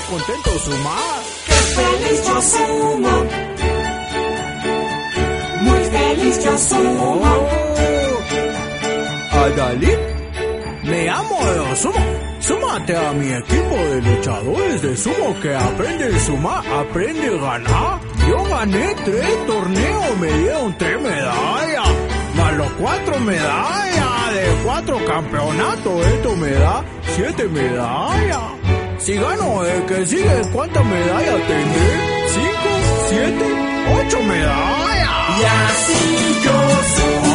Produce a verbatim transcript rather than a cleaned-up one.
contento sumar. ¡Qué feliz yo sumo! Muy feliz yo sumo. Oh. Adalid, me amo de sumo. Súmate a mi equipo de luchadores de sumo que aprende a sumar, aprende a ganar. Yo gané tres torneos, me dieron tres medallas, más los cuatro medallas de cuatro campeonatos. Esto me da siete medallas. Si gano el que sigue, ¿cuántas medallas tendré? Cinco, siete, ocho medallas. Y así yo sumo.